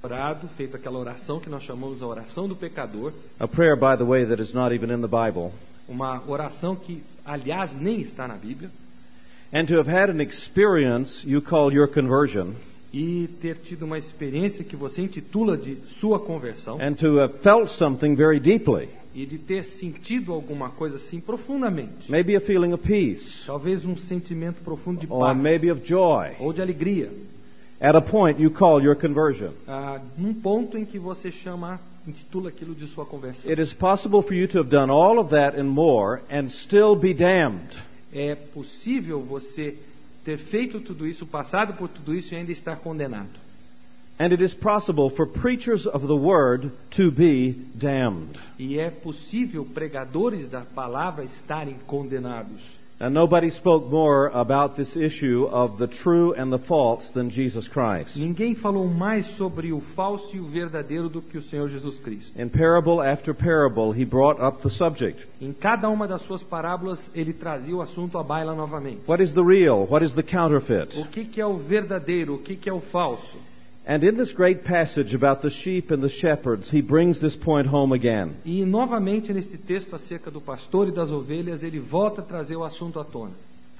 orado, feito aquela oração que nós chamamos a oração do pecador. A prayer, by the way, that is not even in the Bible. Uma oração que, aliás, nem está na Bíblia. And to have had an experience you call your conversion. E ter tido uma experiência que você intitula de sua conversão. And to have felt something very deeply. E de ter sentido alguma coisa assim profundamente. Maybe a feeling of peace. Talvez um sentimento profundo de Or paz. maybe of joy. Ou de alegria. At a point you call your conversion. Num ponto em que você intitula aquilo de sua conversão. It is possible for you to have done all of that and more and still be damned. É possível você ter feito tudo isso, passado por tudo isso e ainda estar condenado. And it is possible for preachers of the word to be damned. E é possível pregadores da palavra estarem condenados. And nobody spoke more about this issue of the true and the false than Jesus Christ. Ninguém falou mais sobre o falso e o verdadeiro do que o Senhor Jesus Cristo. In parable after parable, he brought up the subject. Em cada uma das suas parábolas, ele trazia o assunto à baila novamente. What is the real? What is the counterfeit? O que é o verdadeiro? O que é o falso? And in this great passage about the sheep and the shepherds, he brings this point home again. E novamente nesse texto acerca do pastor e das ovelhas, ele volta a trazer o assunto à tona.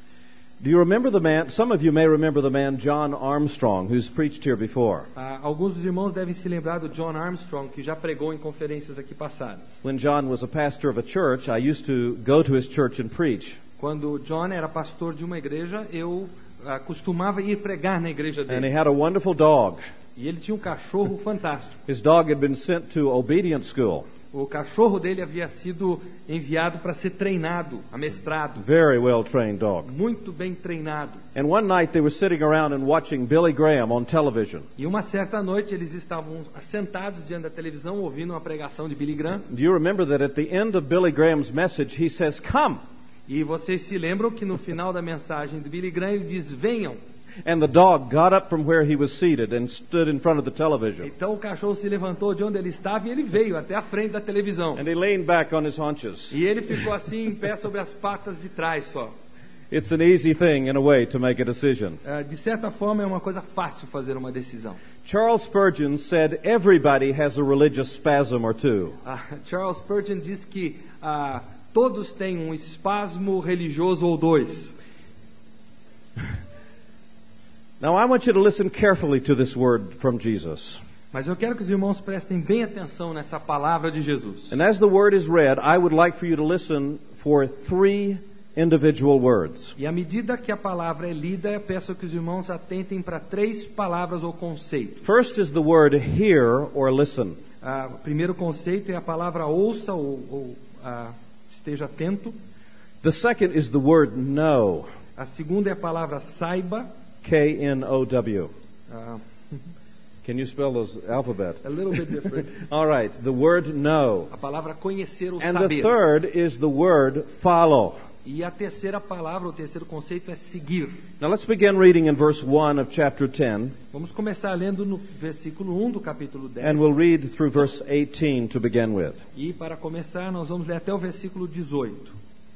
Do you remember the man? Some of you may remember the man John Armstrong, who's preached here before. Alguns dos irmãos devem se lembrar do John Armstrong, que já pregou em conferências aqui passadas. When John was a pastor of a church, I used to go to his church and preach. Quando John era pastor de uma igreja, eu costumava ir pregar na igreja And he dele. had a wonderful dog. E ele tinha um cachorro fantástico. His dog had been sent to obedience school. O cachorro dele havia sido enviado para ser treinado, amestrado. Very well trained dog. Muito bem treinado. And one night they were sitting around and watching Billy Graham on television. E uma certa noite eles estavam sentados diante da televisão ouvindo uma pregação de Billy Graham. Do you remember that at the end of Billy Graham's message he says, "Come." E vocês se lembram que no final da mensagem de Billy Graham ele diz: venham. And the dog got up from where he was seated and stood in front of the television. Então o cachorro se levantou de onde ele estava e ele veio até a frente da televisão. And he leaned back on his haunches. E ele ficou assim em pé sobre as patas de trás só. It's an easy thing in a way to make a decision. De certa forma é uma coisa fácil fazer uma decisão. Charles Spurgeon said everybody has a religious spasm or two. Charles Spurgeon diz que todos têm um espasmo religioso ou dois. Now I want you to listen carefully to this word from Jesus. Mas eu quero que os irmãos prestem bem atenção nessa palavra de Jesus. And as the word is read, I would like for you to listen for 3 individual words. E à medida que a palavra é lida, eu peço que os irmãos atentem para 3 palavras ou conceitos. First is the word hear or listen. O primeiro conceito é a palavra ouça ou esteja atento. The second is the word know. A segunda é a palavra saiba. K-N-O-W. Can you spell those alphabet? A little bit different. All right, the word know. A palavra conhecer ou And saber. the third is the word follow. E a terceira palavra, o terceiro conceito é seguir. Now let's begin reading in verse 1 of chapter 10. Vamos começar lendo no versículo 1 do capítulo 10. And we'll read through verse 18 to begin with. E para começar, nós vamos ler até o versículo 18.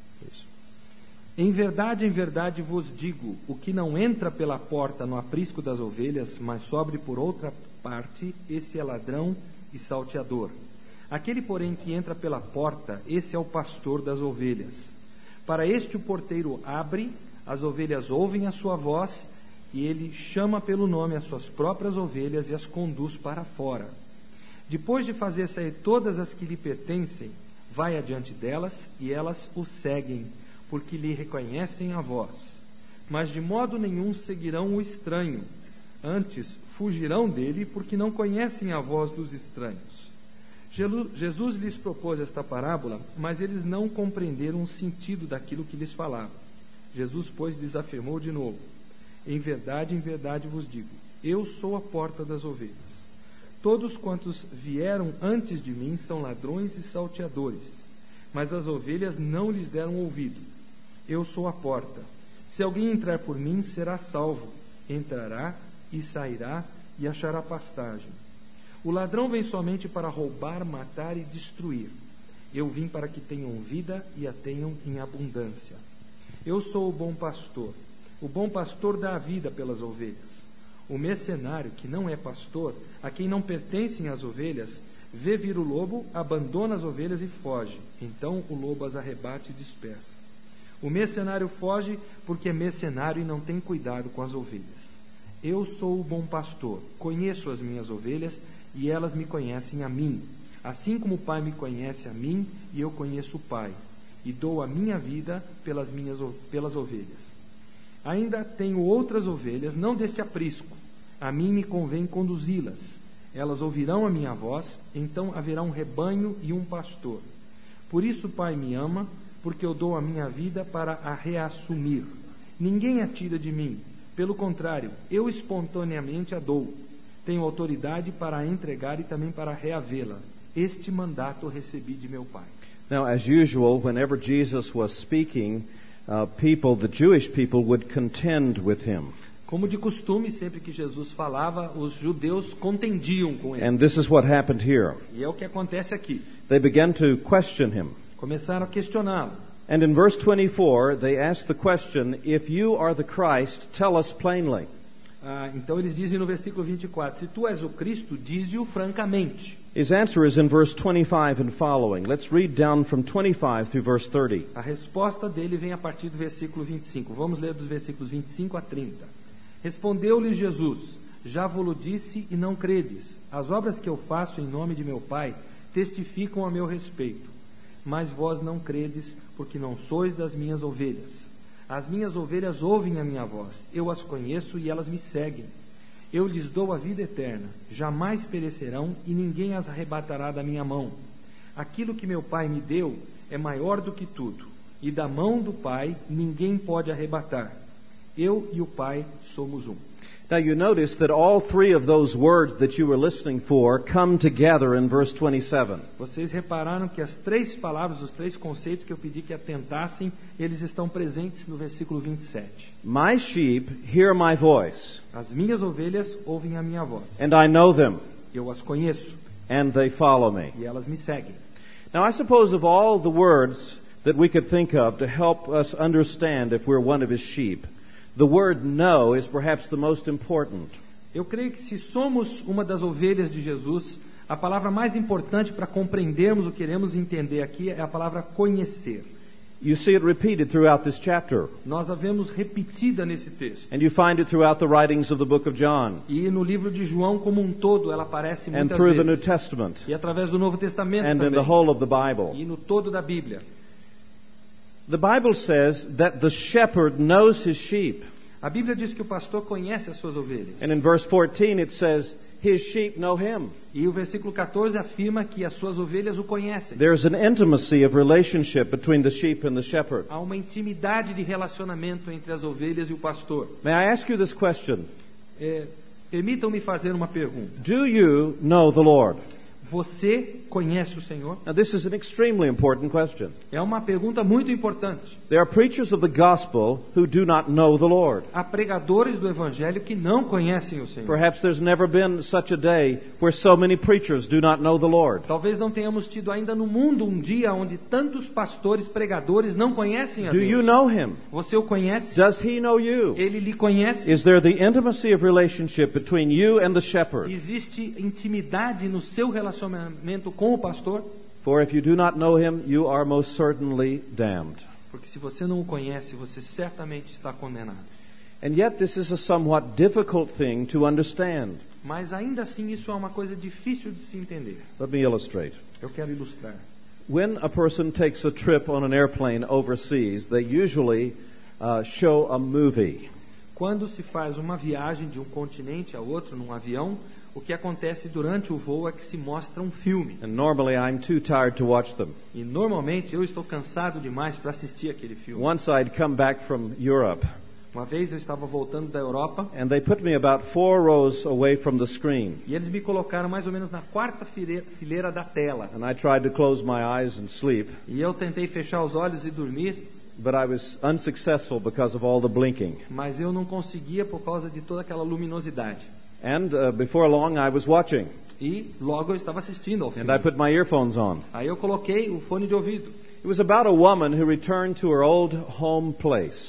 Em verdade vos digo, o que não entra pela porta no aprisco das ovelhas, mas sobe por outra parte, esse é ladrão e salteador. Aquele, porém, que entra pela porta, esse é o pastor das ovelhas. Para este o porteiro abre, as ovelhas ouvem a sua voz, e ele chama pelo nome as suas próprias ovelhas e as conduz para fora. Depois de fazer sair todas as que lhe pertencem, vai adiante delas, e elas o seguem, porque lhe reconhecem a voz. Mas de modo nenhum seguirão o estranho, antes fugirão dele, porque não conhecem a voz dos estranhos. Jesus lhes propôs esta parábola, mas eles não compreenderam o sentido daquilo que lhes falava. Jesus, pois, lhes afirmou de novo: em verdade vos digo, eu sou a porta das ovelhas. Todos quantos vieram antes de mim são ladrões e salteadores, mas as ovelhas não lhes deram ouvido. Eu sou a porta. Se alguém entrar por mim, será salvo. Entrará e sairá e achará pastagem. O ladrão vem somente para roubar, matar e destruir. Eu vim para que tenham vida e a tenham em abundância. Eu sou o bom pastor. O bom pastor dá a vida pelas ovelhas. O mercenário, que não é pastor, a quem não pertencem as ovelhas, vê vir o lobo, abandona as ovelhas e foge. Então o lobo as arrebata e dispersa. O mercenário foge porque é mercenário e não tem cuidado com as ovelhas. Eu sou o bom pastor, conheço as minhas ovelhas e elas me conhecem a mim. Assim como o Pai me conhece a mim e eu conheço o Pai, e dou a minha vida pelas ovelhas. Ainda tenho outras ovelhas, não deste aprisco. A mim me convém conduzi-las. Elas ouvirão a minha voz, então haverá um rebanho e um pastor. Por isso o Pai me ama, porque eu dou a minha vida para a reassumir. Ninguém a tira de mim. Pelo contrário, eu espontaneamente a dou. Tenho autoridade para a entregar e também para reavê-la. Este mandato recebi de meu Pai. Now, as usual, whenever Jesus was speaking, the Jewish people would contend with him. Como de costume, sempre que Jesus falava, os judeus contendiam com ele. And this is what happened here. E é o que acontece aqui. They began to question him. Começaram a questioná-lo. And in verse 24, they asked the question, "If you are the Christ, tell us plainly." Então eles dizem no versículo 24, se tu és o Cristo, dize-o francamente. His answer is in verse 25 and following. Let's read down from 25 through verse 30. A resposta dele vem a partir do versículo 25. Vamos ler dos versículos 25 a 30. Respondeu-lhe Jesus, já vos disse e não credes. As obras que eu faço em nome de meu Pai testificam a meu respeito. Mas vós não credes, porque não sois das minhas ovelhas. As minhas ovelhas ouvem a minha voz. Eu as conheço e elas me seguem. Eu lhes dou a vida eterna. Jamais perecerão e ninguém as arrebatará da minha mão. Aquilo que meu Pai me deu é maior do que tudo. E da mão do Pai ninguém pode arrebatar. Eu e o Pai somos um. Now you notice that all three of those words that you were listening for come together in verse 27. Vocês repararam que as três palavras, os três conceitos que eu pedi que atentassem, eles estão presentes no versículo 27. My sheep hear my voice. As minhas ovelhas ouvem a minha voz. And I know them. Eu as conheço. And they follow me. E elas me seguem. Now I suppose of all the words that we could think of to help us understand if we're one of his sheep, the word know is perhaps the most important. Eu creio que se somos uma das ovelhas de Jesus, a palavra mais importante para compreendermos o que queremos entender aqui é a palavra conhecer. You see it repeated throughout this chapter. Nós a vemos repetida nesse texto. And you find it throughout the writings of the book of John. E no livro de João como um todo ela aparece And muitas through the New vezes. Testament. E através do Novo Testamento And também. in the whole of the Bible. E no todo da Bíblia. The Bible says that the shepherd knows his sheep. A Bíblia diz que o pastor conhece as suas ovelhas. And in verse 14 it says, his sheep know him. E o versículo 14 afirma que as suas ovelhas o conhecem. There's an intimacy of relationship between the sheep and the shepherd. Há uma intimidade de relacionamento entre as ovelhas e o pastor. May I ask you this question? Permitam-me fazer uma pergunta. Do you know the Lord? Você conhece o Senhor? Now this is an extremely important question. É uma pergunta muito importante. There are preachers of the gospel who do not know the Lord. Há pregadores do Evangelho que não conhecem o Senhor. Perhaps there's never been such a day where so many preachers do not know the Lord. Talvez não tenhamos tido ainda no mundo um dia onde tantos pastores, pregadores não conhecem a Do Deus. you know Him? Você o conhece? Does He know you? Ele lhe conhece? Is there the intimacy of relationship between you and the shepherd? Existe intimidade no seu relacionamento com o pastor? For if you do not know Him, you are most certainly damned. Porque se você não o conhece, você certamente está condenado. And yet this is a somewhat difficult thing to understand. Mas ainda assim isso é uma coisa difícil de se entender. Let me illustrate. Eu quero ilustrar. When a person takes a trip on an airplane overseas, they usually show a movie. Quando se faz uma viagem de um continente a outro num avião, o que acontece durante o voo é que se mostra um filme. And normally I'm too tired to watch them. E normalmente eu estou cansado demais para assistir aquele filme. Once I'd come back from Europe. Uma vez eu estava voltando da Europa. And they put me about 4 rows away from the screen. E eles me colocaram mais ou menos na quarta fileira da tela. And I tried to close my eyes and sleep. E eu tentei fechar os olhos e dormir. But I was unsuccessful because of all the blinking. Mas eu não conseguia por causa de toda aquela luminosidade. And before long I was watching. E logo eu estava assistindo ao filme. And I put my earphones on. Aí eu coloquei o fone de ouvido. It was about a woman who returned to her old home place.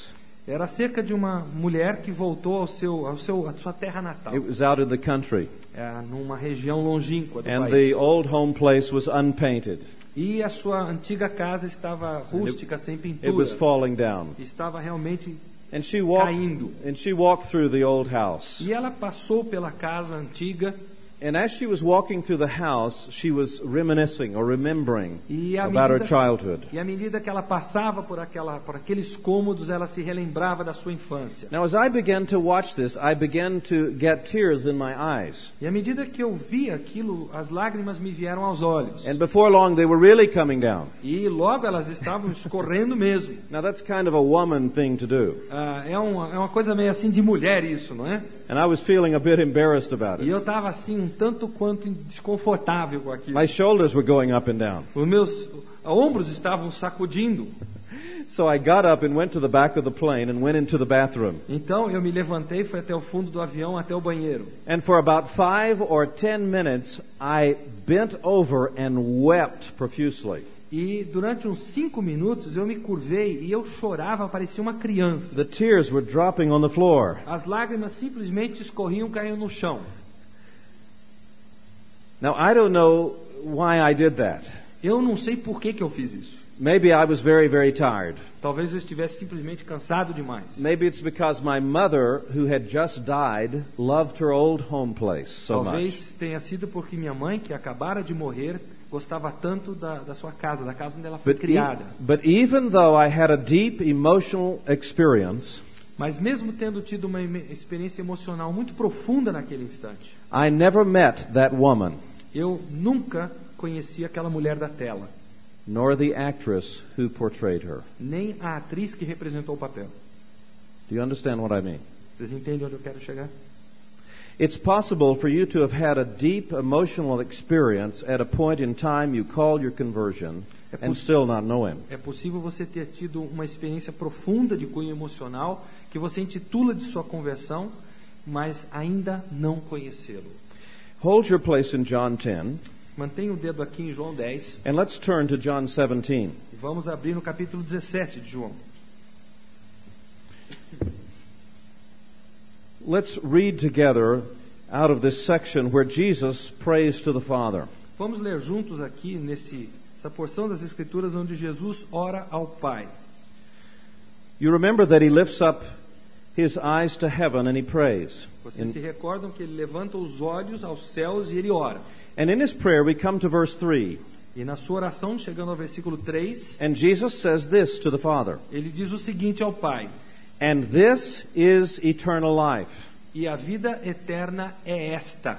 Era acerca de uma mulher que voltou à sua terra natal, It was out in the country, numa região longínqua do and país. the old home place was unpainted. E a sua antiga casa estava rústica, sem It was pintura. falling down. Estava realmente And she caindo. walked through the old house. E ela passou pela casa antiga. And as she was walking through the house, she was reminiscing or remembering E à about her medida, childhood. e à medida que ela passava por aqueles cômodos, ela se relembrava da sua infância. Now, as I began to watch this, I began to get tears in my eyes. E à medida que eu via aquilo, as lágrimas me vieram aos olhos. And before long, they were really coming down. E logo elas estavam escorrendo mesmo. Now, that's kind of a woman thing to do. É uma coisa meio assim de mulher isso, não é? And I was feeling a bit embarrassed about E it. eu estava assim um tanto quanto desconfortável com aquilo. My shoulders were going up and down. Os meus ombros estavam sacudindo. So I got up and went to the back of the plane and went into the bathroom. Então eu me levantei, fui até o fundo do avião, até o banheiro. And for about 5 or 10 minutes, I bent over and wept profusely. E durante uns 5 minutos eu me curvei e eu chorava, parecia uma criança. The tears were dropping on the floor. As lágrimas simplesmente escorriam, caíam no chão. Now, I don't know why I did that. Eu não sei por que eu fiz isso. Maybe I was very, very tired. Talvez eu estivesse simplesmente cansado demais. Maybe it's because my mother, who had just died, loved her old home place so much. Talvez tenha sido porque minha mãe, que acabara de morrer, gostava tanto da sua casa, da casa onde ela foi criada. But even though I had a deep emotional experience, Mas mesmo tendo tido uma experiência emocional muito profunda naquele instante, I never met that woman, eu nunca conheci aquela mulher da tela, nor the actress who portrayed her. nem a atriz que representou o papel. Do you understand what I mean? Vocês entendem onde eu quero chegar? It's possible for you to have had a deep emotional experience at a point in time you call your conversion and still not know Him. É possível você ter tido uma experiência profunda de cunho emocional que você intitula de sua conversão, mas ainda não conhecê-lo. Hold your place in John 10, Mantenha o dedo aqui em João 10 and let's turn to John 17. e vamos abrir no capítulo 17 de João. Let's read together out of this section where Jesus prays to the Father. Vamos ler juntos aqui essa porção das Escrituras onde Jesus ora ao Pai. You remember that He lifts up His eyes to heaven and He prays. Vocês se recordam que ele levanta os olhos aos céus e ele ora. And in His prayer we come to verse 3. E na sua oração, chegando ao versículo 3, And Jesus says this to the Father. ele diz o seguinte ao Pai: And this is eternal life. E a vida eterna é esta.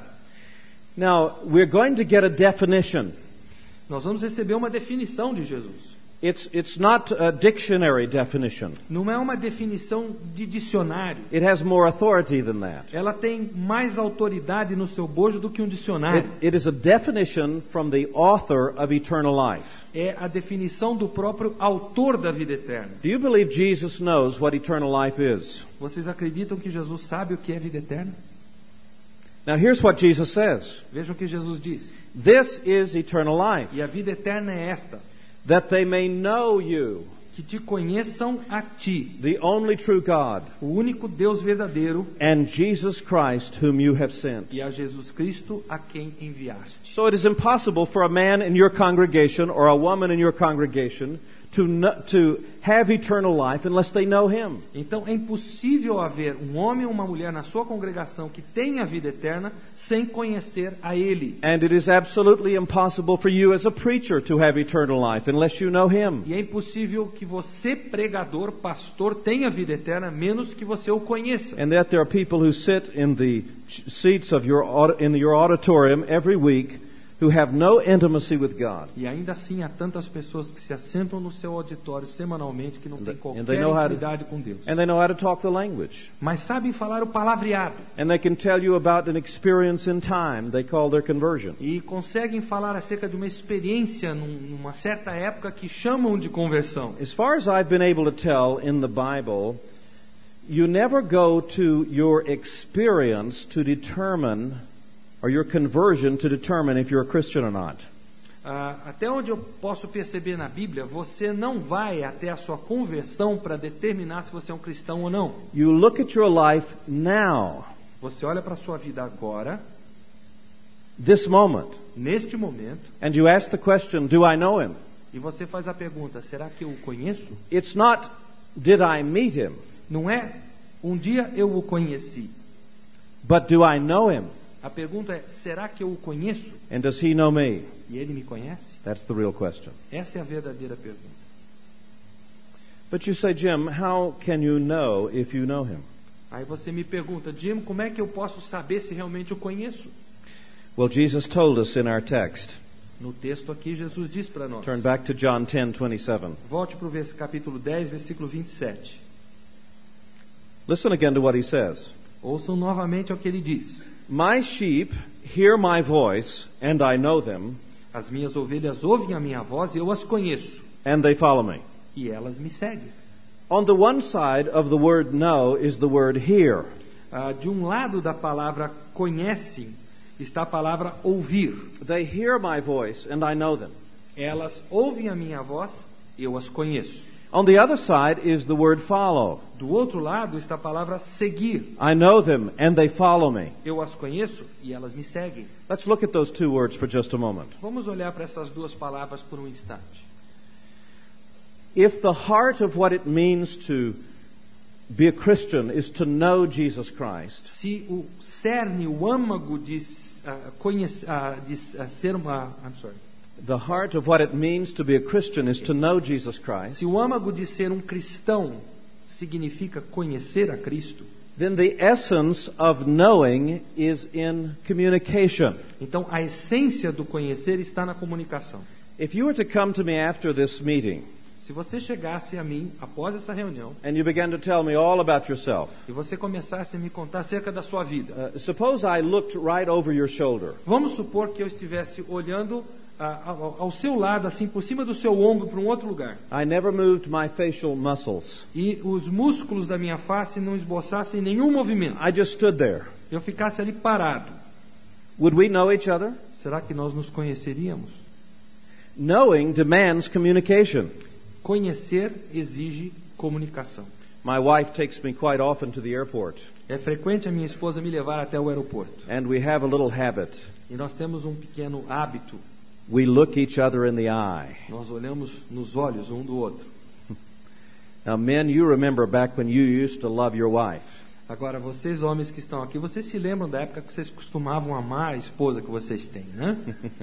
Now, we're going to get a definition. Nós vamos receber uma definição de Jesus. It's not a dictionary definition. Não é uma definição de dicionário. It has more authority than that. Ela tem mais autoridade no seu bojo do que um dicionário. It is a definition from the author of eternal life. É a definição do próprio autor da vida eterna. Do you believe Jesus knows what eternal life is? Vocês acreditam que Jesus sabe o que é vida eterna? Now here's what Jesus says. Vejam o que Jesus diz. This is eternal life, E a vida eterna é esta: that they may know you, que te conheçam a ti, the only true God, o único Deus verdadeiro, and Jesus Christ whom you have sent. e a Jesus Cristo a quem enviaste. So it is impossible for a man in your congregation or a woman in your congregation to have eternal life unless they know Him. Então é impossível haver um homem ou uma mulher na sua congregação que tenha a vida eterna sem conhecer a Ele. And it is absolutely impossible for you as a preacher to have eternal life unless you know Him. E é impossível que você, pregador, pastor, tenha vida eterna menos que você o conheça. And that there are people who sit in the seats of your auditorium every week who have no intimacy with God. E ainda assim há tantas pessoas que se assentam no seu auditório semanalmente que não têm qualquer they know how to- intimidade com Deus. And they know how to talk the language. Mas sabem falar o palavreado. And they can tell you about an experience in time they call their conversion. E conseguem falar acerca de uma experiência numa certa época que chamam de conversão. As far as I've been able to tell in the Bible, you never go to your experience to determine, or your conversion to determine if you're a Christian or not. Até onde eu posso perceber na Bíblia, você não vai até a sua conversão para determinar se você é um cristão ou não. You look at your life now, Você olha para a sua vida agora, this moment, neste momento, and you ask the question, do I know him? e você faz a pergunta, será que eu o conheço? It's not, did I meet him? Não é, um dia eu o conheci. But do I know him? A pergunta é, será que eu o conheço? And does he know me? E ele me conhece? That's the real question. Essa é a verdadeira pergunta. But you say, Jim, how can you know if you know him? Aí você me pergunta, Jim, como é que eu posso saber se realmente o conheço? Well, Jesus told us in our text. No texto aqui, Jesus diz para nós. Turn back to John 10:27. Volte para o capítulo 10, versículo 27. Listen again to what he says. Ouçam novamente o que ele diz. My sheep hear my voice, and I know them, As minhas ovelhas ouvem a minha voz e eu as conheço. and they follow me. E elas me seguem. On the one side of the word know is the word hear. De um lado da palavra conhecem está a palavra ouvir. They hear my voice, and I know them. Elas ouvem a minha voz, eu as conheço. On the other side is the word follow. Do outro lado está a palavra seguir. I know them, and they follow me. Eu as conheço e elas me seguem. Let's look at those two words for just a moment. Vamos olhar para essas duas palavras por um instante. If the heart of what it means to be a Christian is to know Jesus Christ, Se o cerne, o âmago de ser uma... I'm sorry. the heart of what it means to be a Christian is to know Jesus Christ, Se o âmago de ser um cristão significa conhecer a Cristo, then the essence of knowing is in communication. então a essência do conhecer está na comunicação. If you were to come to me after this meeting Se você chegasse a mim após essa reunião and you began to tell me all about yourself, e você começasse a me contar acerca da sua vida, suppose I looked right over your shoulder vamos supor que eu estivesse olhando ao seu lado, assim, por cima do seu ombro, para um outro lugar. I never moved my facial muscles. E os músculos da minha face não esboçassem nenhum movimento. I just stood there. Eu ficasse ali parado. Would we know each other? Será que nós nos conheceríamos? Knowing demands communication. Conhecer exige comunicação. My wife takes me quite often to the airport, É frequente a minha esposa me levar até o aeroporto. and we have a little habit. E nós temos um pequeno hábito. We look each other in the eye. Nós olhamos nos olhos um do outro. Now, men, you remember back when you used to love your wife. Agora, vocês homens que estão aqui, vocês se lembram da época que vocês costumavam amar a esposa que vocês têm, né?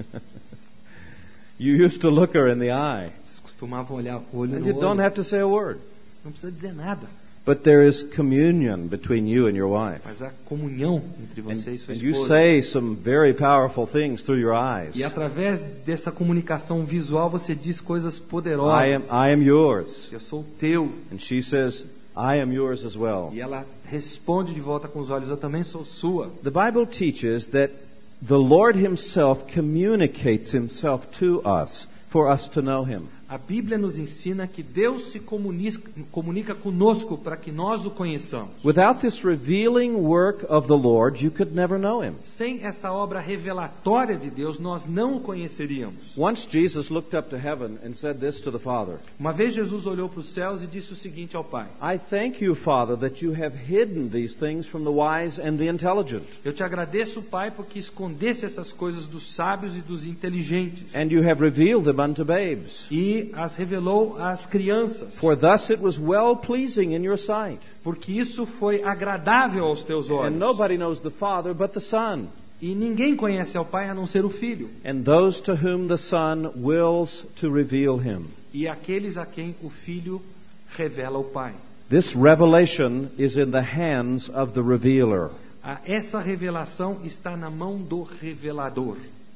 You used to look her in the eye, Vocês costumavam olhar o olho and no you don't olho. have to say a word. Não precisa dizer nada. But there is communion between you and your wife. Mas há comunhão entre And, você e sua and you esposa. say some very powerful things through your eyes. E através dessa comunicação visual você diz coisas poderosas. I am yours. Eu sou teu. And she says, I am yours as well. E ela responde de volta com os olhos, eu também sou sua. The Bible teaches that the Lord Himself communicates Himself to us for us to know Him. A Bíblia nos ensina que Deus se comunica conosco para que nós o conheçamos. Without this revealing work of the Lord, you could never know Him. Sem essa obra revelatória de Deus, nós não o conheceríamos. Once Jesus looked up to heaven and said this to the Father, Uma vez Jesus olhou para os céus e disse o seguinte ao Pai: I thank you, Father, that you have hidden these things from the wise and the intelligent, Eu te agradeço, Pai, porque escondeste essas coisas dos sábios e dos inteligentes. and you have revealed them unto babes. E as revelou às crianças. For thus it was well-pleasing in your sight. Porque isso foi agradável aos teus And olhos. nobody knows the Father but the Son, E ninguém conhece ao Pai a não ser o Filho. and those to whom the Son wills to reveal Him. E aqueles a quem o Filho revela o Pai. This revelation is in the hands of the revealer. Essa revelação está na mão do revelador.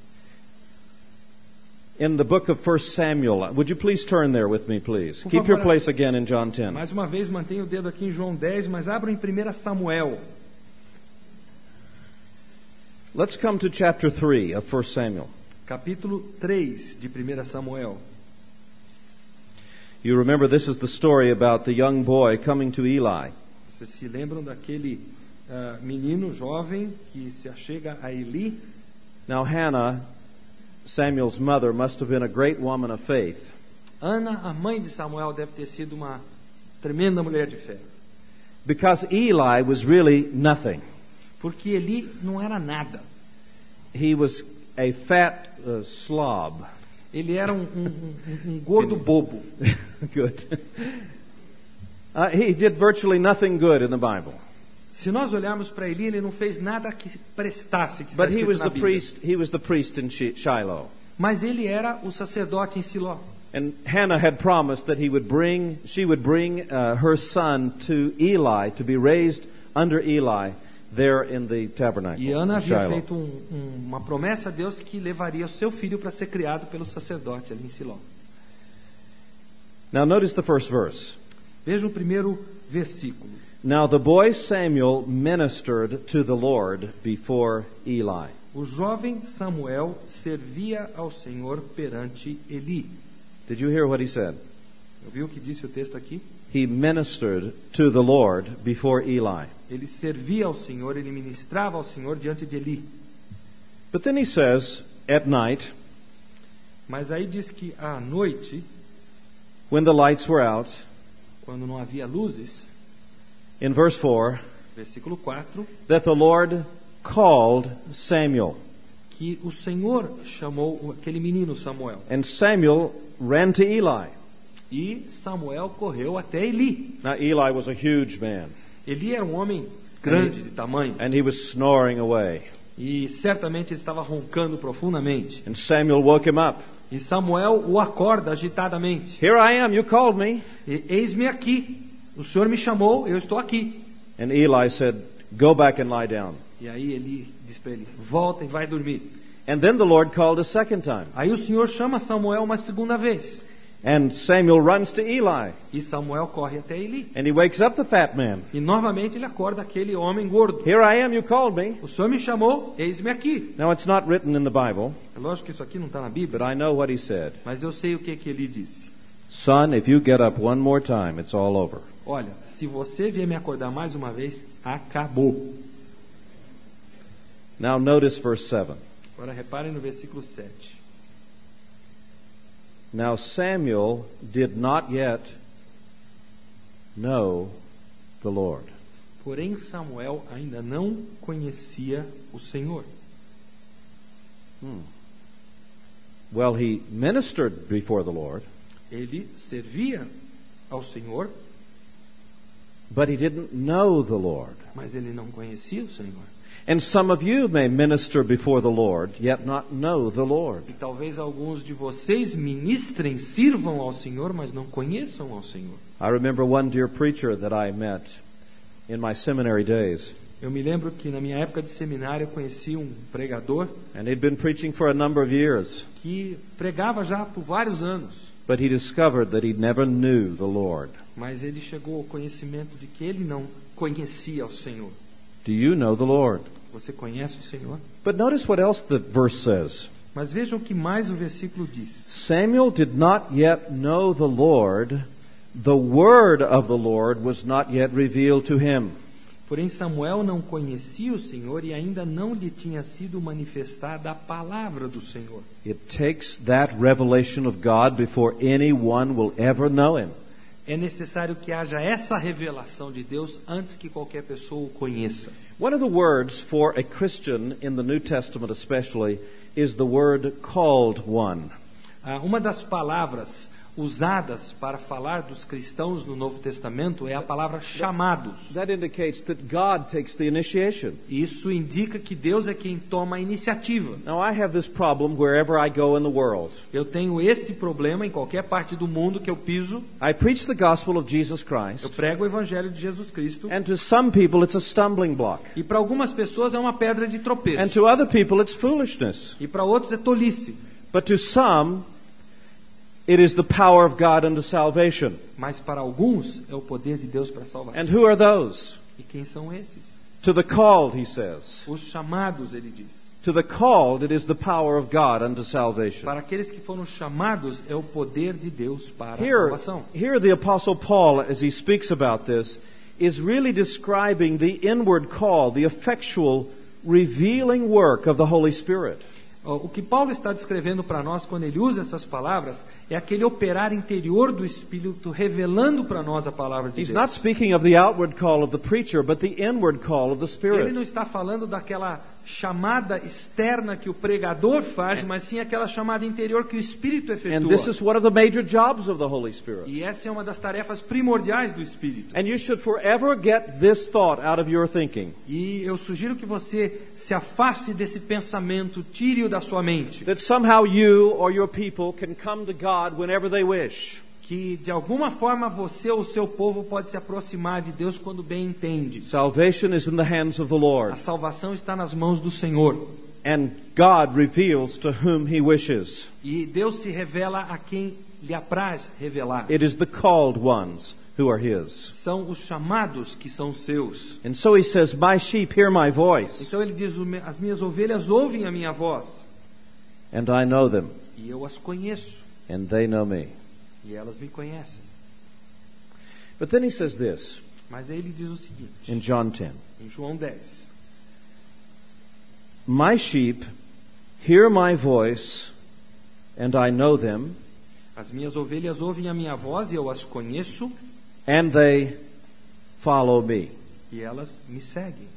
In the book of 1 Samuel, would you please turn there with me, please? Por Keep your favor. place again in John 10. Mais uma vez, mantenha o dedo aqui em João 10, mas abra em 1 Samuel. Let's come to chapter 3 of 1 Samuel. Capítulo 3 de 1 Samuel. You remember this is the story about the young boy coming to Eli. Vocês se lembram daquele menino jovem que se achega a Eli? Now Hannah Samuel's mother must have been a great woman of faith. Ana, a mãe de Samuel, deve ter sido uma tremenda mulher de fé. Because Eli was really nothing. Porque Eli não era nada. He was a fat slob. Ele era um gordo bobo. Good. He did virtually nothing good in the Bible. Se nós olharmos para Eli, ele não fez nada que prestasse, que está But he escrito was na the Bíblia. priest. He was the priest in Shiloh. Mas ele era o sacerdote em Siló. And Hannah had promised that she would bring her son to Eli to be raised under Eli there in the tabernacle. E Ana in havia Shiloh. feito uma promessa a Deus que levaria o seu filho para ser criado pelo sacerdote ali em Siló. Now notice the first verse. Veja o primeiro versículo. Now the boy Samuel ministered to the Lord before Eli. O jovem Samuel servia ao Senhor perante Eli. Did you hear what he said? Ouviu o que disse o texto aqui? He ministered to the Lord before Eli. Ele servia ao Senhor, ele ministrava ao Senhor diante de Eli. But then he says, at night, Mas aí diz que à noite, when the lights were out, quando não havia luzes, in verse 4, versículo 4, that the Lord called Samuel. que o Senhor chamou aquele menino Samuel. And Samuel ran to Eli. E Samuel correu até Eli. Now Eli was a huge man, Eli era um homem grande de tamanho. and he was snoring away. E certamente ele estava roncando profundamente. And Samuel woke him up. E Samuel o acorda agitadamente. Here I am, you called me. Eis-me aqui. O Senhor me chamou, eu estou aqui. And Eli said, go back and lie down. E aí Eli diz para ele, volta e vai dormir. And then the Lord called a second time. Aí o Senhor chama Samuel uma segunda vez. And Samuel runs to Eli. E Samuel corre até Eli. And he wakes up the fat man. E novamente ele acorda aquele homem gordo. Here I am, you called me. O Senhor me chamou, eis-me aqui. Now it's not written in the Bible, É lógico que isso aqui não está na Bíblia, but I know what he said. mas eu sei o que ele disse. Son, if you get up one more time, it's all over. Olha, se você vier me acordar mais uma vez, acabou. Now notice verse 7. Agora reparem no versículo 7. Now Samuel did not yet know the Lord. Porém Samuel ainda não conhecia o Senhor. Well, he ministered before the Lord, Ele servia ao Senhor, but he didn't know the Lord. mas ele não conhecia o Senhor. And some of you may minister before the Lord, yet not know the Lord. E talvez alguns de vocês ministrem, sirvam ao Senhor, mas não conheçam ao Senhor. I remember one dear preacher that I met in my seminary days. Eu me lembro que na minha época de seminário eu conheci um pregador And he'd been preaching for a number of years, que pregava já por vários anos, but he discovered that he never knew the Lord. mas ele chegou ao conhecimento de que ele não conhecia o Senhor. Do you know the Lord? Você conhece o Senhor? But notice what else the verse says. Mas vejam o que mais o versículo diz. Samuel did not yet know the Lord. The word of the Lord was not yet revealed to him. Porém Samuel não conhecia o Senhor e ainda não lhe tinha sido manifestada a palavra do Senhor. It takes that revelation of God before anyone will ever know him. É necessário que haja essa revelação de Deus antes que qualquer pessoa o conheça. One of the words for a Christian in the New Testament especially is the word called one. Uma das palavras usadas para falar dos cristãos no Novo Testamento é a palavra chamados. That indicates that God takes the initiation. Isso indica que Deus é quem toma a iniciativa. Now I have this problem wherever I go in the world. Eu tenho este problema em qualquer parte do mundo que eu piso. I preach the gospel of Jesus Eu Christ, prego o evangelho de Jesus Cristo. and to some people it's a stumbling block. E para algumas pessoas é uma pedra de And tropeço. to other people it's foolishness. E para outros é tolice. But to some it is the power of God unto salvation. Mas para alguns é o poder de Deus para a salvação. And who are those? E quem são esses? To the called, he says. Os chamados, ele diz. To the called it is the power of God unto salvation. Para aqueles que foram chamados é o poder de Deus para a Here salvação. the Apostle Paul, as he speaks about this, is really describing the inward call, the effectual revealing work of the Holy Spirit. O que Paulo está descrevendo para nós quando ele usa essas palavras é aquele operar interior do Espírito revelando para nós a palavra de He's Deus. not speaking of the outward call of the preacher, but the inward call of the Ele Spirit. não está falando daquela chamada externa que o pregador faz, mas sim aquela chamada interior que o Espírito And efetua. this is one of the major jobs of the Holy Spirit. E essa é uma das tarefas primordiais do Espírito. And you should forever get this thought out of your thinking. E eu sugiro que você se afaste desse pensamento, tire-o da sua mente. That somehow you or your people can come to God whenever they wish. Que de alguma forma você ou o seu povo pode se aproximar de Deus quando bem entende. Salvation is in the hands of the A Lord. salvação está nas mãos do Senhor. And God reveals to whom He wishes. E Deus se revela a quem lhe apraz revelar. It is the called ones who are His. São os chamados que são seus. And so He says, my sheep hear my voice, Então ele diz, as minhas ovelhas ouvem a minha voz. and I know them, E eu as conheço. and they know me. E elas me conhecem. But then He says this Mas aí ele diz o seguinte, in John 10. em João 10. My sheep hear my voice, and I know them, As minhas ovelhas ouvem a minha voz e eu as conheço. and they follow me. E elas me seguem.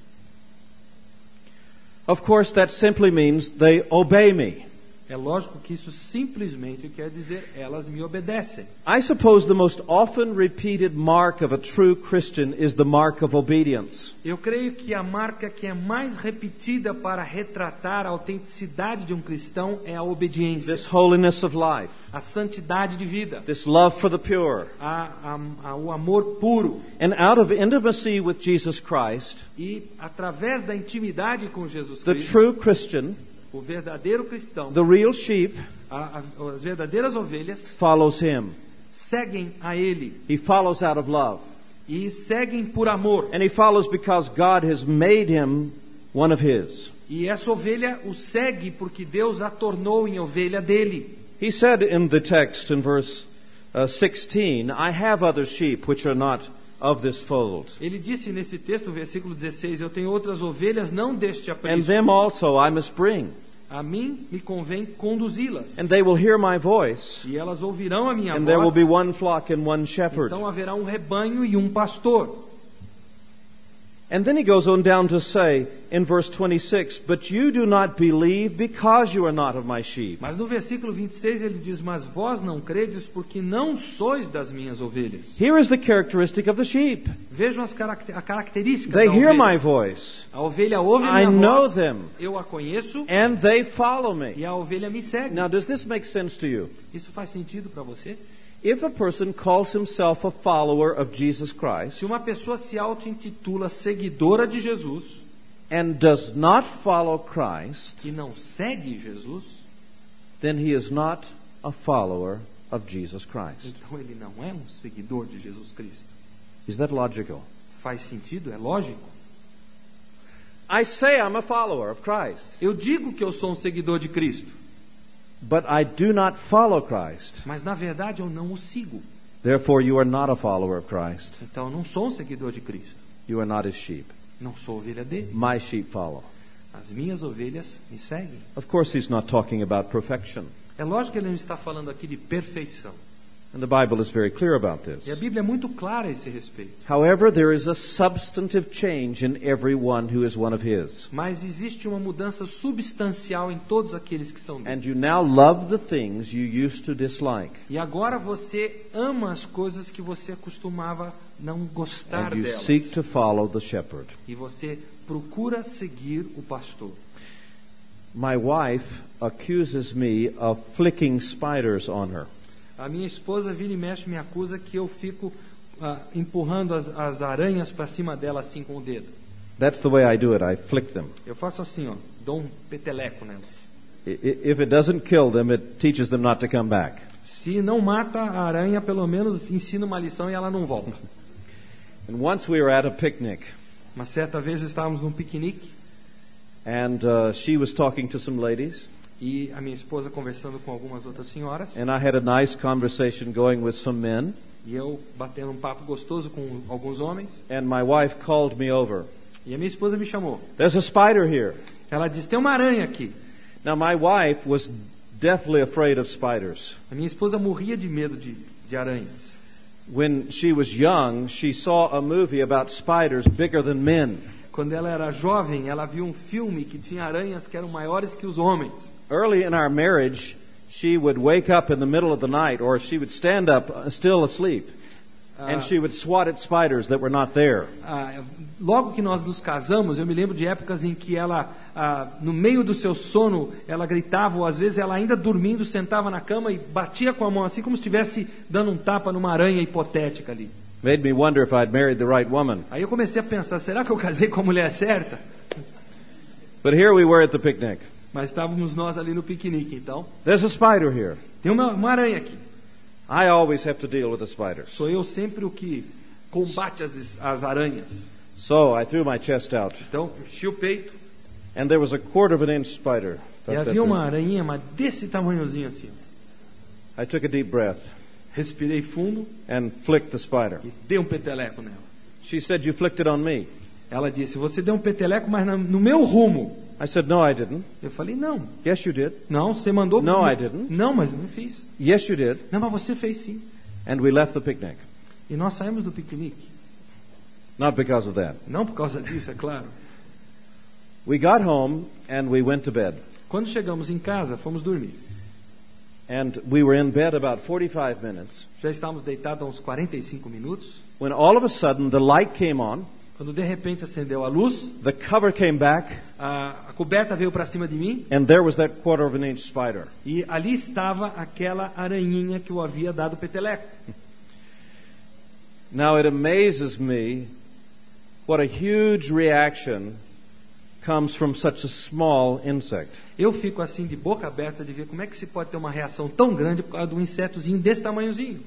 Of course, that simply means they obey me. É lógico que isso simplesmente quer dizer elas me obedecem. I suppose the most often repeated mark of a true Christian is the mark of obedience. Eu creio que a marca que é mais repetida para retratar a autenticidade de um cristão é a obediência, This holiness of life, a santidade de vida, this love for the pure. o amor puro. And out of intimacy with Jesus Christ, E através da intimidade com Jesus the Cristo, true Christian, o verdadeiro cristão, the real sheep, as verdadeiras ovelhas, follows Him. seguem a Ele He follows out of love. e seguem por amor. And he follows because God has made him one of His. E essa ovelha o segue porque Deus a tornou em ovelha dele. He said in the text in verse 16, I have other sheep which are not of this fold. Ele disse nesse texto, versículo 16, eu tenho outras ovelhas não deste And aprisco. them also I must bring. A mim me convém conduzi-las. And they will hear my voice. E elas ouvirão a minha And there will voz. be one flock and one shepherd. Então haverá um rebanho e um pastor. And then he goes on down to say in verse 26, but you do not believe because you are not of my sheep. Mas no versículo 26 ele diz, mas vós não credes porque não sois das minhas ovelhas. Here is the characteristic of the sheep. Vejam a característica They da hear ovelha. my voice, A ovelha ouve a I minha know voz, them. eu a conheço and they follow me. e a ovelha me segue. Now, does this make sense to you? Isso faz sentido para você? If a person calls himself a follower of Jesus Christ Se uma pessoa se auto-intitula seguidora de Jesus and does not follow Christ, e não segue Jesus, then he is not a follower of Jesus Christ. então ele não é um seguidor de Jesus Cristo. Is that logical? Faz sentido? É lógico? I say I'm a follower of Christ, Eu digo que eu sou um seguidor de Cristo, but I do not follow Christ. mas na verdade eu não o sigo. Therefore, you are not a follower of Christ. Então eu não sou um seguidor de Cristo. You are not his sheep. Não sou ovelha dele. My sheep follow. As minhas ovelhas me seguem. Of course, he's not talking about perfection. É lógico que ele não está falando aqui de perfeição. And the Bible is very clear about E a this. Bíblia é muito clara a esse respeito. However, there is a substantive change in everyone who is one of his. Mas existe uma mudança substancial em todos aqueles que são dele. And you now love the things you used to dislike. E agora você ama as coisas que você costumava não gostar And you delas. seek to follow the shepherd. E você procura seguir o pastor. My wife accuses me of flicking spiders on her. A minha esposa vira e mexe me acusa que eu fico empurrando as aranhas para cima dela assim com o dedo. That's the way I do it. I flick them. Eu faço assim, ó, dou um peteleco nelas. If it doesn't kill them, it teaches them not to come back. Se não mata a aranha, pelo menos ensina uma lição e ela não volta. And once we were at a picnic, Uma certa vez estávamos num piquenique and she was talking to some ladies, e a minha esposa conversando com algumas outras senhoras and I had a nice conversation going with some men, e eu batendo um papo gostoso com alguns homens and my wife called me over. e a minha esposa me chamou. There's a spider here. Ela disse, tem uma aranha aqui. Now, my wife was deathly afraid of spiders. A minha esposa morria de medo de aranhas. When she was young, she saw a movie about spiders bigger than men. Quando ela era jovem, ela viu um filme que tinha aranhas que eram maiores que os homens. Early in our marriage, she would wake up in the middle of the night, or she would stand up still asleep, and she would swat at spiders that were not there. Logo que nós nos casamos, eu me lembro de épocas em que ela, no meio do seu sono, ela gritava, ou às vezes ela ainda dormindo, sentava na cama e batia com a mão, assim como se estivesse dando um tapa numa aranha hipotética ali. Made me wonder if I'd married the right woman. Aí eu comecei a pensar, será que eu casei com a mulher certa? But here we were at the picnic. Mas estávamos nós ali no piquenique, então. There's a spider here. Tem uma aranha aqui. I always have to deal with the spiders. Sou eu sempre o que combate as aranhas. So I threw my chest out. Então, enchi o peito. And there was a 1/4 inch spider. E havia uma aranhinha, mas desse tamanhozinho assim. I took a deep breath Respirei fundo and flicked the spider. e dei um peteleco nela. She said, "You flicked it on me." Ela disse, você deu um peteleco, mas no meu rumo. I said, "No, I didn't." Eu falei, não. Yes, you did. Não, você mandou. No, I didn't. Não, mas não fiz. Yes, you did. Não, mas você fez sim. And we left the picnic. E nós saímos do piquenique. Not because of that. Não por causa disso, é claro. We got home and we went to bed. Quando chegamos em casa, fomos dormir. And we were in bed about 45 minutes. Já estávamos deitados há uns 45 minutos. When all of a sudden the light came on. Quando de repente acendeu a luz, The cover came back. a coberta veio para cima de mim. And there was that 1/4 inch spider. E ali estava aquela aranhinha que eu havia dado peteleco. Now it amazes me what a huge reaction comes from such a small insect. Eu fico assim de boca aberta de ver como é que se pode ter uma reação tão grande por causa de um insetozinho desse tamanhozinho.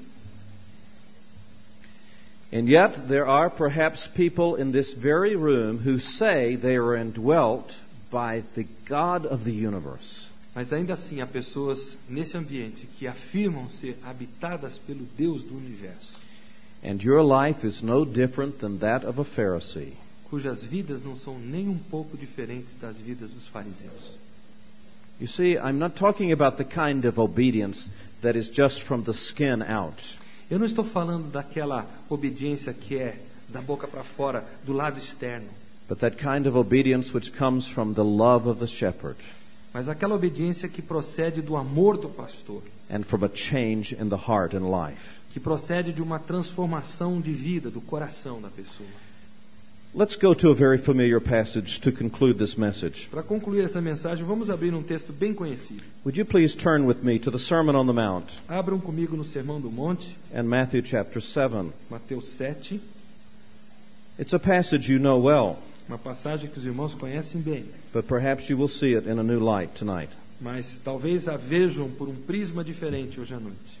And yet there are perhaps people in this very room who say they are indwelt by the God of the universe. Mas ainda assim há pessoas nesse ambiente que afirmam ser habitadas pelo Deus do universo, And your life is no different than that of a Pharisee. cujas vidas não são nem um pouco diferentes das vidas dos fariseus. You see, I'm not talking about the kind of obedience that is just from the skin out. Eu não estou falando daquela obediência que é da boca para fora, do lado externo, But that kind of obedience which comes from the love of the shepherd mas aquela obediência que procede do amor do pastor, and from a change in the heart and life. que procede de uma transformação de vida do coração da pessoa. Let's go to a very familiar passage to conclude this message. Para concluir essa mensagem, vamos abrir um texto bem conhecido. Would you please turn with me to the Sermon on the Mount Abram comigo no Sermão do Monte, and Matthew chapter 7. Mateus 7, It's a passage you know well, uma passagem que os irmãos conhecem bem, but perhaps you will see it in a new light tonight. mas talvez a vejam por um prisma diferente hoje à noite.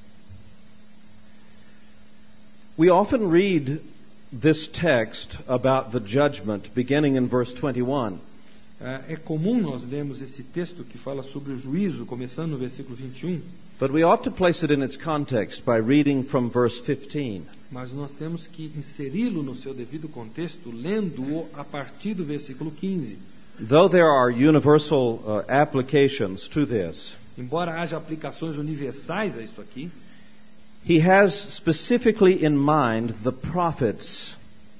We often read this text about the judgment beginning in verse 21. É comum nós lermos esse texto que fala sobre o juízo, começando no versículo 21, But we ought to place it in its context by reading from verse 15. mas nós temos que inseri-lo no seu devido contexto, lendo-o a partir do versículo 15. Though there are universal applications to this, Embora haja aplicações universais a isso aqui, he has specifically in mind the prophets.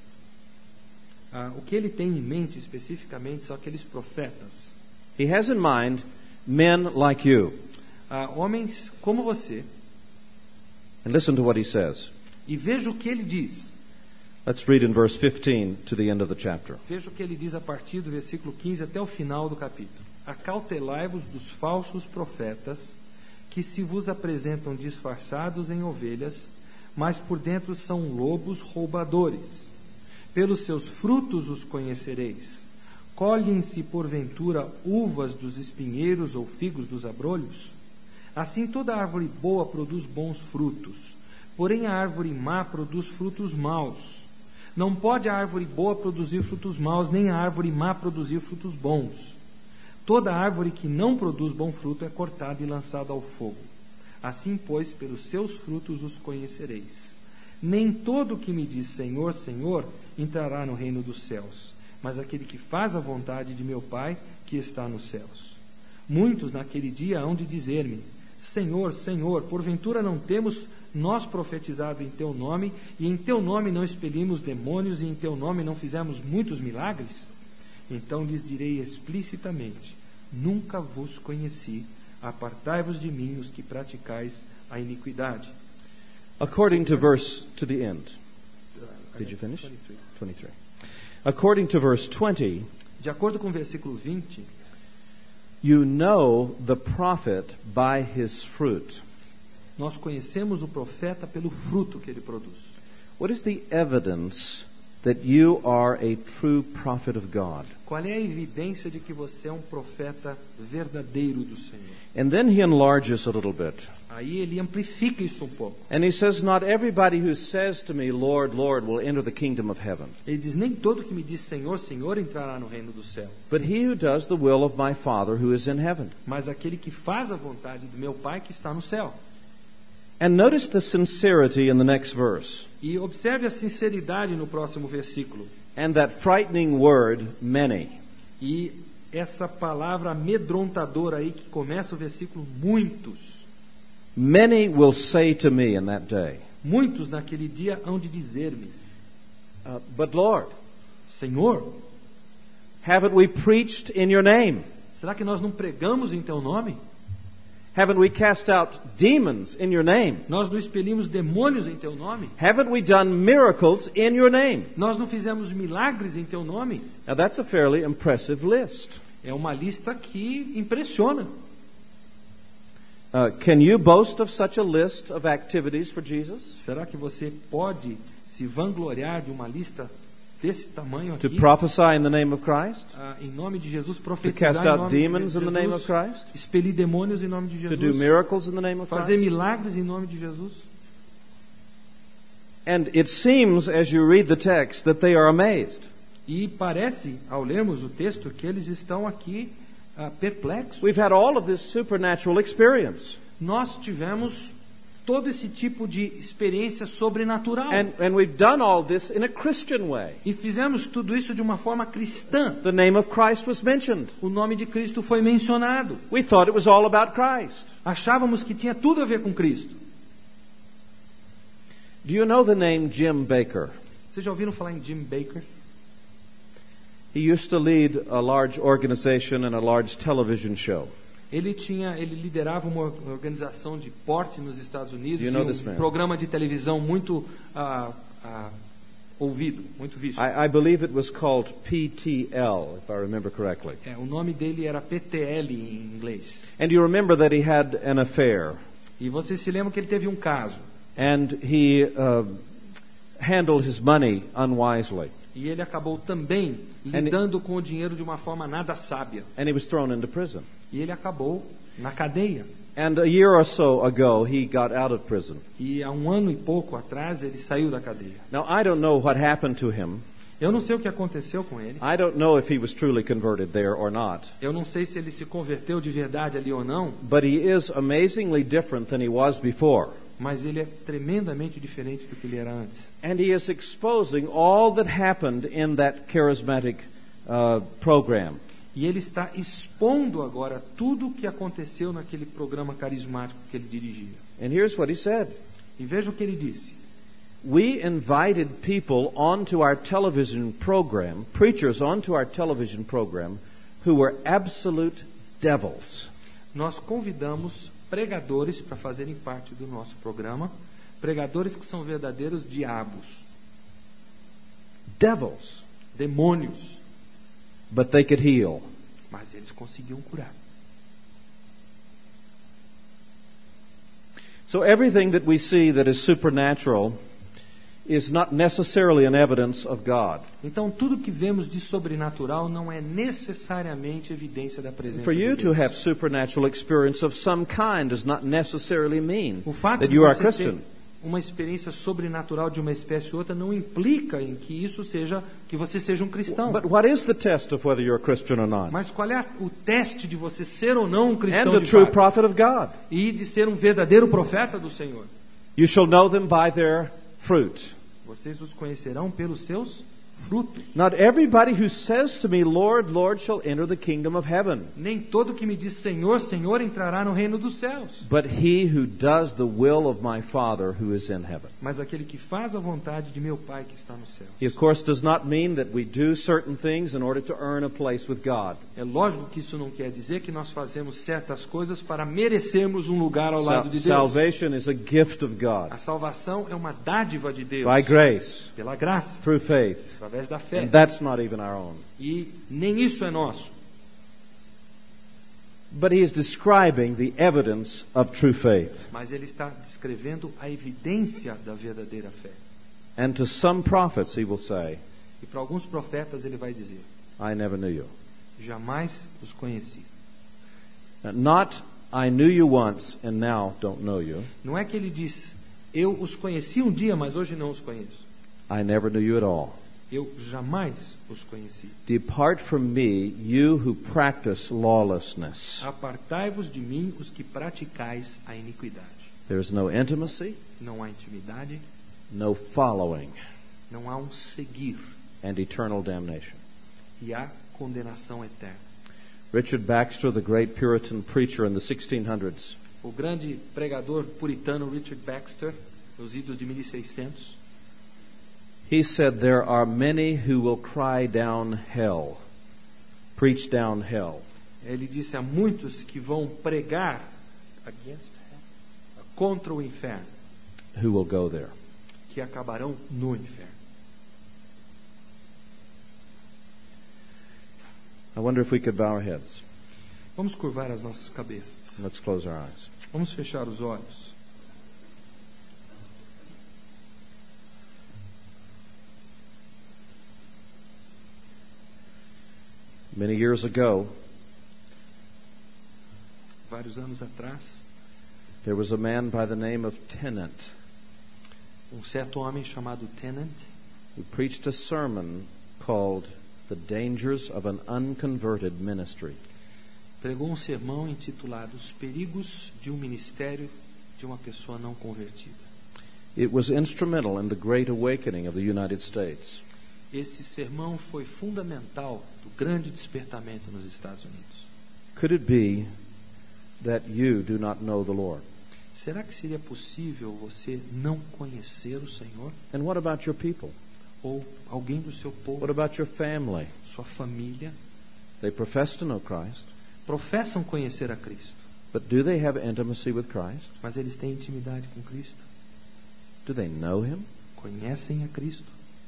o que ele tem em mente especificamente são aqueles profetas. He has in mind men like you. Homens como você. And listen to what he says. E veja o que ele diz. Let's read in verse 15 to the end of the chapter. Veja o que ele diz a partir do versículo 15 até o final do capítulo. Acautelai-vos dos falsos profetas, que se vos apresentam disfarçados em ovelhas, mas por dentro são lobos roubadores. Pelos seus frutos os conhecereis. Colhem-se porventura uvas dos espinheiros ou figos dos abrolhos? Assim toda árvore boa produz bons frutos, porém a árvore má produz frutos maus. Não pode a árvore boa produzir frutos maus, nem a árvore má produzir frutos bons. Toda árvore que não produz bom fruto é cortada e lançada ao fogo. Assim, pois, pelos seus frutos os conhecereis. Nem todo que me diz Senhor, Senhor, entrará no reino dos céus, mas aquele que faz a vontade de meu Pai que está nos céus. Muitos naquele dia hão de dizer-me: Senhor, Senhor, porventura não temos nós profetizado em teu nome, e em teu nome não expelimos demônios, e em teu nome não fizemos muitos milagres? Então lhes direi explicitamente: nunca vos conheci, apartai-vos de mim, os que praticais a iniquidade. According to the end. Did you finish? 23. According to verse 20, de acordo com o versículo 20, you know the prophet by his fruit. Nós conhecemos o profeta pelo fruto que ele produz. What is the evidence that you are a true prophet of God? Qual é a evidência de que você é um profeta verdadeiro do Senhor? And then he enlarges a little bit. Aí ele amplifica isso um pouco. And he says, not everybody who says to me, Lord, Lord, will enter the kingdom of heaven. Ele diz: nem todo que me diz Senhor, Senhor entrará no reino do céu. But he who does the will of my Father who is in heaven. Mas aquele que faz a vontade do meu Pai que está no céu. And notice the sincerity in the next verse. E observe a sinceridade no próximo versículo. And that frightening word, many. E essa palavra amedrontadora aí que começa o versículo, muitos. Many will say to me in that day. Muitos naquele dia hão de dizer-me: But Lord, Senhor, haven't we preached in your name? Será que nós não pregamos em teu nome? Haven't we cast out demons in your name? Nós não expelimos demônios em teu nome? Haven't we done miracles in your name? Nós não fizemos milagres em teu nome? Now that's a fairly impressive list. É uma lista que impressiona. Can you boast of such a list of activities for Jesus? Será que você pode se vangloriar de uma lista desse tamanho To aqui? prophesy in the name of Christ? Em nome de Jesus, To profetizar cast em out nome demons de in the name of Jesus, Christ? expelir demônios em nome de To do Jesus, miracles in the name of fazer Christ? milagres em nome de Jesus. And it seems, as you read the text, that they are amazed. E parece, ao lermos o texto, que eles estão aqui perplexos. We've had all of this supernatural experience. Nós tivemos todo esse tipo de experiência sobrenatural. And we've done all this in a Christian way. E fizemos tudo isso de uma forma cristã. The name of Christ was mentioned. O nome de Cristo foi mencionado. We thought it was all about Christ. Achávamos que tinha tudo a ver com Cristo. Do you know the name Jim Baker? Vocês já ouviram falar em Jim Baker? He used to lead a large organization and a large television show. Ele liderava uma organização de porte nos Estados Unidos Do you e know this man? programa de televisão muito ouvido, muito visto. I believe it was called PTL, if I remember correctly. O nome dele era PTL em inglês. And you remember that he had an affair. E vocês se lembram que ele teve um caso. And he handled his money unwisely. E ele acabou também lidando com o dinheiro de uma forma nada sábia. And he was thrown into prison. E ele acabou na cadeia. And a year or so ago, he got out of prison. E há um ano e pouco atrás ele saiu da cadeia. Now, I don't know what happened to him. Eu não sei o que aconteceu com ele. I don't know if he was truly converted there or not. Eu não sei se ele se converteu de verdade ali ou não. But he is amazingly different than he was before. Mas ele é tremendamente diferente do que ele era antes. And he is exposing all that happened in that charismatic program. E ele está expondo agora tudo o que aconteceu naquele programa carismático que ele dirigia. And here's what he said. E veja o que ele disse. We invited people onto our television program, preachers onto our television program, who were absolute devils. Nós convidamos pregadores para fazerem parte do nosso programa, pregadores que são verdadeiros diabos. Devils. Demônios. But they could heal. Mas eles conseguiam curar. So everything that we see that is supernatural is not necessarily an evidence of God. Então tudo que vemos de sobrenatural não é necessariamente evidência da presença For you de to Deus. have supernatural experience of some kind does not necessarily mean O fato that de you are você Christian. ter uma experiência sobrenatural de uma espécie ou outra não implica em que isso seja que você seja um cristão. But what is the test of whether you're a Christian or not? Mas qual é o teste de você ser ou não um And cristão the de true fato? prophet of God. E de ser um verdadeiro profeta do Senhor. You shall know them by their fruit. Vocês os conhecerão pelos seus frutos. Not everybody who says to me, Lord, Lord, shall enter the kingdom of heaven, Nem todo que me diz Senhor, Senhor entrará no reino dos céus, but he who does the will of my Father who is in heaven. mas aquele que faz a vontade de meu Pai que está nos céus. He, of course, does not mean that we do certain things in order to earn a place with God. É lógico que isso não quer dizer que nós fazemos certas coisas para merecermos um lugar ao lado de Deus. Salvation is a gift of God, A salvação é uma dádiva de Deus, by grace, pela graça, through faith. através da fé. And that's not even our own. E nem isso é nosso. But he is describing the evidence of true faith. Mas ele está descrevendo a evidência da verdadeira fé. And to some prophets he will say, E para alguns profetas ele vai dizer: I never knew you. jamais os conheci. Not, I knew you once and now don't know you. Não é que ele diz: eu os conheci um dia, mas hoje não os conheço. I never knew you at all. Eu jamais os conheci. Depart from me, you who practice lawlessness. Apartai-vos de mim, os que praticais a iniquidade. There is no intimacy, Não há intimidade, no following, não há um seguir, and eternal damnation. e há condenação eterna. Richard Baxter, the great Puritan preacher in the 1600s, O grande pregador puritano Richard Baxter, nos idos de 1600, he said, there are many who will cry down hell, preach down hell. ele disse: há muitos que vão pregar contra o inferno, Who will go there? que acabarão no inferno. I wonder if we could bow our heads. Vamos curvar as nossas cabeças. Let's close our eyes. Vamos fechar os olhos. Many years ago, Vários anos atrás, there was a man by the name of Tennant certo homem chamado Tennant who preached a sermon called The Dangers of an Unconverted Ministry. pregou sermão intitulado Os Perigos de um Ministério de uma Pessoa Não Convertida. It was instrumental in the Great Awakening of the United States. Esse sermão foi fundamental do grande despertamento nos Estados Unidos. Could it be that you do not know the Lord? Será que seria possível você não conhecer o Senhor? And what about your people? Ou alguém do seu povo, What about your family? sua família, They profess to know Christ, professam conhecer a Cristo, but do they have intimacy with Christ? mas eles têm intimidade com Cristo? Do they know Him? Conhecem a Cristo?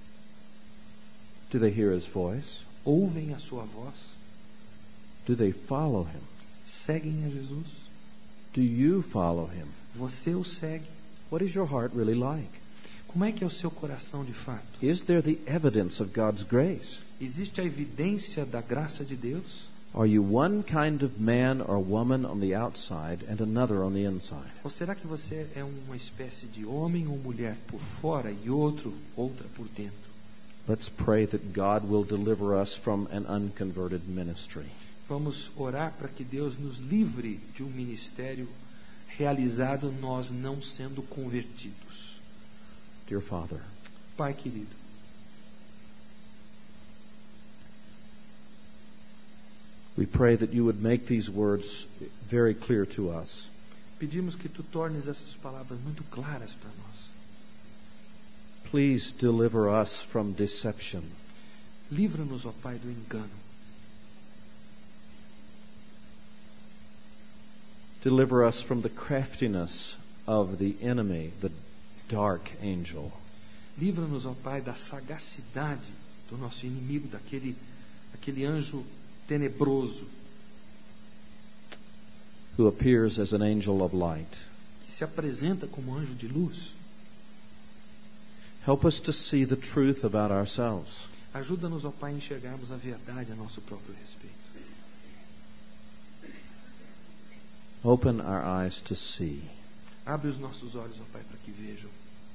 Do they hear His voice? Ouvem a sua voz? Do they follow Him? Seguem a Jesus? Do you follow Him? Você o segue? What is your heart really like? Como é que é o seu coração de fato? Is there the evidence of God's grace? Existe a evidência da graça de Deus? Are you one kind of man or woman on the outside and another on the inside? Ou será que você é uma espécie de homem ou mulher por fora e outra por dentro? Let's pray that God will deliver us from an unconverted ministry. Vamos orar para que Deus nos livre de um ministério realizado nós não sendo convertidos. Dear Father, Pai querido, we pray that you would make these words very clear to us. pedimos que tu tornes essas palavras muito claras para nós. Please deliver us from deception. Livra-nos, ó Pai, do engano. Deliver us from the craftiness of the enemy, the dark angel. Livra-nos, ó Pai, da sagacidade do nosso inimigo, daquele anjo tenebroso who appears as an angel of light. que se apresenta como anjo de luz. Help us to see the truth about ourselves. Ajuda-nos, ó Pai, a enxergarmos a verdade a nosso próprio respeito. Open our eyes to see. Abre os nossos olhos, ó Pai, para que vejam.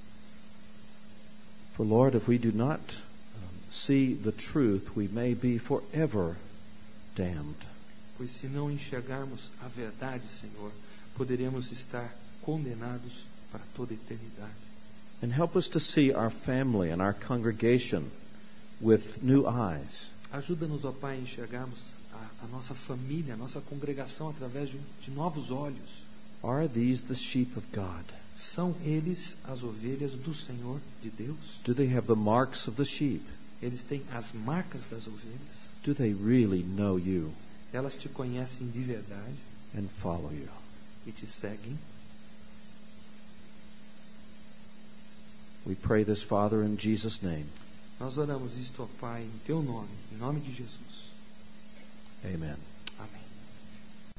For Lord, if we do not see the truth, we may be forever damned. Pois se não enxergarmos a verdade, Senhor, poderemos estar condenados para toda a eternidade. And help us to see our family and our congregation with new eyes. Ajuda-nos, ó Pai, a enxergarmos a nossa família, a nossa congregação através de novos olhos. Are these the sheep of God? São eles as ovelhas do Senhor, de Deus? Do they have the marks of the sheep? Eles têm as marcas das ovelhas? Do they really know you Elas te conhecem de verdade and follow you? e te seguem? We pray this, Father, in Jesus' name. Nós oramos isto, ó Pai, em Teu nome, em nome de Jesus. Amen. Amém.